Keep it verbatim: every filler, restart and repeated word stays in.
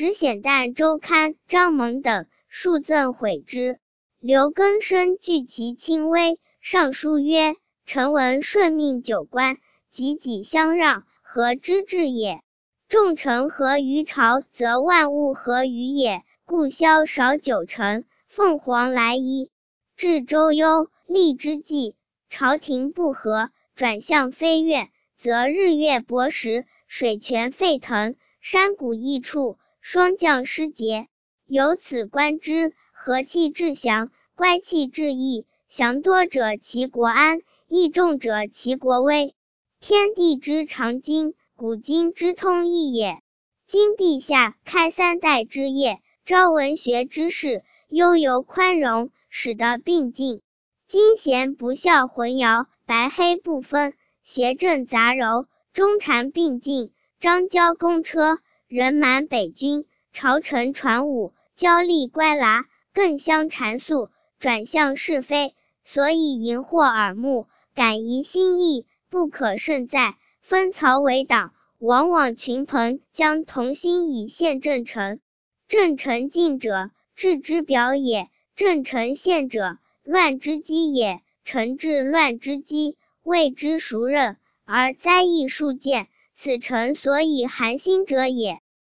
时显旦周刊、张蒙等数赠毁之。刘更生惧其轻微，上书曰：臣闻顺命九官，己己相让，何之至也？众臣合于朝，则万物合于也。故萧少九臣，凤凰来一。至周幽，历之际，朝廷不和，转向非怨，则日月薄食，水泉沸腾，山谷溢处，霜降失节。由此观之，和气至祥，乖气至义。祥多者其国安，义重者其国威。天地之常经，古今之通义也。今陛下开三代之业，招文学之士，悠游宽容，使得并进。今贤不肖混淆，白黑不分，邪正杂糅，中辍并进，张交公车，人满北军，朝臣传武，交力乖剌，更相缠宿，转向是非，所以淫惑耳目，感疑心意，不可胜在。分曹为党，往往群朋将同心以献正臣。正臣进者，治之表也；正臣献者，乱之基也。臣治乱之基，谓之熟任，而哉易数见，此臣所以寒心者也。